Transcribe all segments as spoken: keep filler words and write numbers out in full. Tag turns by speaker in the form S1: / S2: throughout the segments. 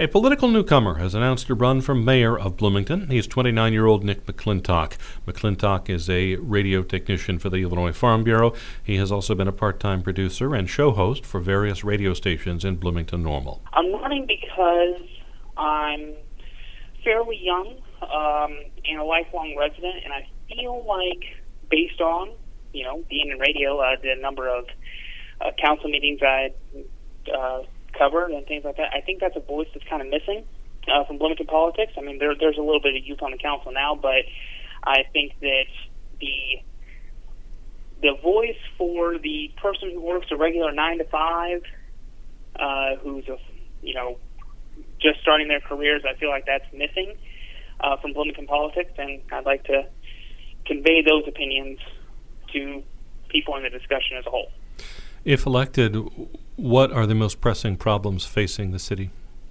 S1: A political newcomer has announced a run for mayor of Bloomington. He's twenty-nine-year-old Nick McClintock. McClintock is a radio technician for the Illinois Farm Bureau. He has also been a part-time producer and show host for various radio stations in Bloomington Normal.
S2: I'm running because I'm fairly young um, and a lifelong resident, and I feel like, based on, you know, being in radio, uh, the number of uh, council meetings I uh, covered and things like that, I think that's a voice that's kind of missing uh, from Bloomington politics. I mean, there, there's a little bit of youth on the council now, but I think that the the voice for the person who works a regular nine to five, uh, who's a, you know, just starting their careers, I feel like that's missing uh, from Bloomington politics, and I'd like to convey those opinions to people in the discussion as a whole.
S1: If elected, what are the most pressing problems facing the city?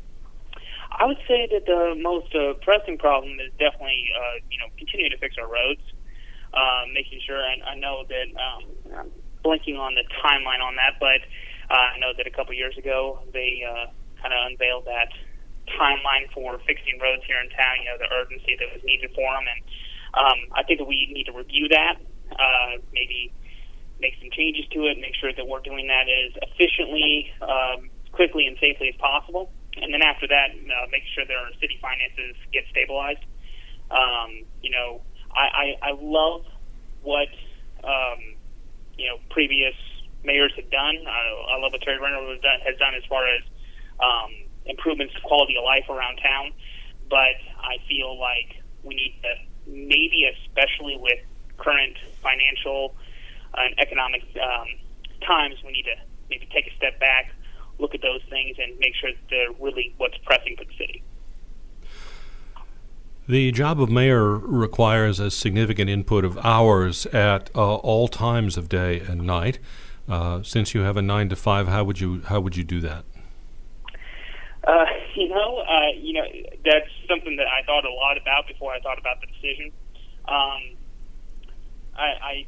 S2: I would say that the most uh, pressing problem is definitely, uh, you know, continuing to fix our roads, uh, making sure. And I know that um, I'm blinking on the timeline on that, but uh, I know that a couple years ago they uh, kind of unveiled that timeline for fixing roads here in town. You know, the urgency that was needed for them, and um, I think that we need to review that. Uh, maybe make some changes to it, make sure that we're doing that as efficiently, um, quickly, and safely as possible. And then after that, uh, make sure that our city finances get stabilized. Um, you know, I, I, I love what, um, you know, previous mayors have done. I, I love what Terry Renner has done, has done as far as um, improvements to quality of life around town. But I feel like we need to, maybe especially with current financial and economic um, times, we need to maybe take a step back, look at those things, and make sure that they're really what's pressing for the city.
S1: The job of mayor requires a significant input of hours at uh, all times of day and night. Uh, since you have a nine to five, how would you how would you do that?
S2: Uh, you know, uh, you know, that's something that I thought a lot about before I thought about the decision. Um, I, I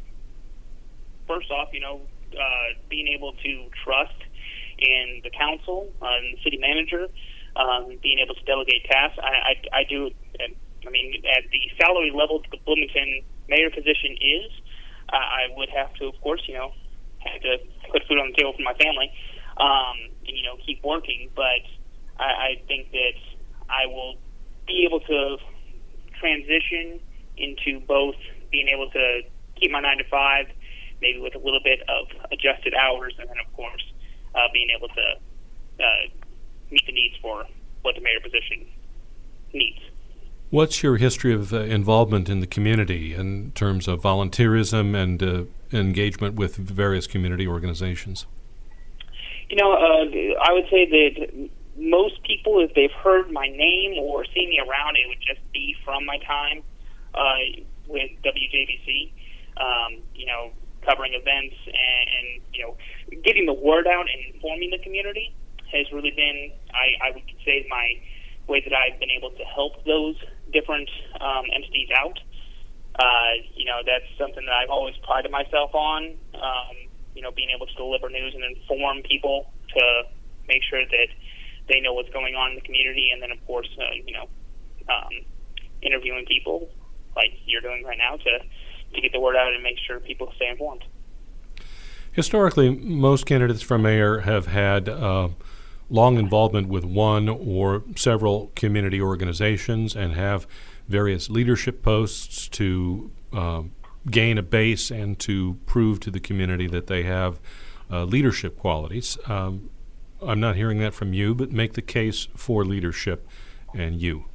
S2: first off, you know, uh, being able to trust in the council uh, and the city manager, um, being able to delegate tasks. I, I, I do. I mean, at the salary level the Bloomington mayor position is, uh, I would have to, of course, you know, have to put food on the table for my family, um, and you know, keep working. But I, I think that I will be able to transition into both being able to keep my nine to five, maybe with a little bit of adjusted hours, and then, of course, uh, being able to uh, meet the needs for what the mayor position needs.
S1: What's your history of uh, involvement in the community in terms of volunteerism and uh, engagement with various community organizations?
S2: You know, uh, I would say that most people, if they've heard my name or seen me around, it would just be from my time uh, with W J B C. Um, you know, covering events and, and, you know, getting the word out and informing the community has really been, I, I would say, my way that I've been able to help those different um, entities out. Uh, you know, that's something that I've always prided myself on, um, you know, being able to deliver news and inform people to make sure that they know what's going on in the community, and then, of course, uh, you know, um, interviewing people like you're doing right now to to get the word out and make sure people stay informed.
S1: Historically, most candidates for mayor have had uh, long involvement with one or several community organizations and have various leadership posts to uh, gain a base and to prove to the community that they have uh, leadership qualities. Um, I'm not hearing that from you, but make the case for leadership and you.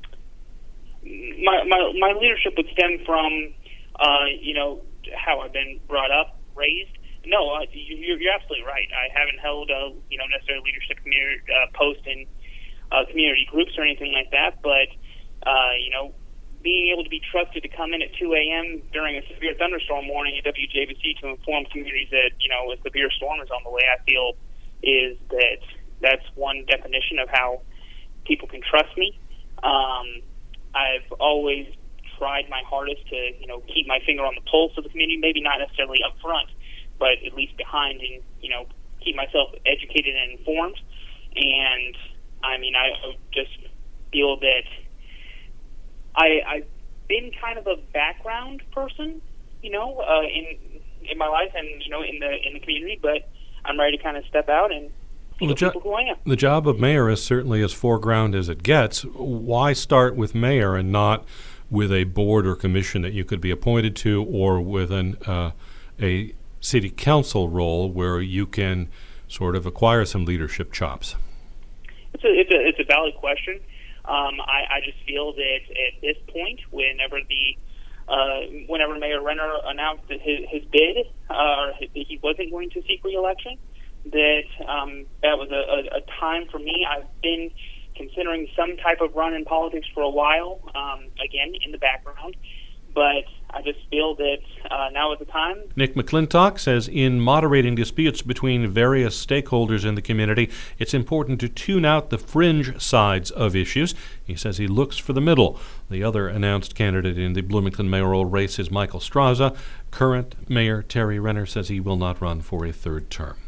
S2: My, my, my leadership would stem from Uh, you know, how I've been brought up, raised. No, uh, you, you're absolutely right. I haven't held a, you know, necessarily leadership community, uh, post in uh, community groups or anything like that, but, uh, you know, being able to be trusted to come in at two a.m. during a severe thunderstorm warning at W J B C to inform communities that, you know, a severe storm is on the way, I feel is that that's one definition of how people can trust me. Um, I've always tried my hardest to, you know, keep my finger on the pulse of the community, maybe not necessarily up front, but at least behind, and, you know, keep myself educated and informed. And I mean, I just feel that I, I've been kind of a background person, you know, uh, in in my life and, you know, in the in the community, but I'm ready to kind of step out and
S1: Well, the, jo-
S2: people who I am.
S1: the job of mayor is certainly as foreground as it gets. Why start with mayor and not with a board or commission that you could be appointed to, or with an uh, a city council role where you can sort of acquire some leadership chops?
S2: It's a it's a, it's a valid question. Um, I, I just feel that at this point, whenever the uh, whenever Mayor Renner announced that his, his bid, uh, that he wasn't going to seek re-election, that um, that was a, a, a time for me. I've been considering some type of run in politics for a while, um, again, in the background, but I just feel that uh, now is the time.
S1: Nick McClintock says in moderating disputes between various stakeholders in the community, it's important to tune out the fringe sides of issues. He says he looks for the middle. The other announced candidate in the Bloomington mayoral race is Michael Straza. Current Mayor Terry Renner says he will not run for a third term.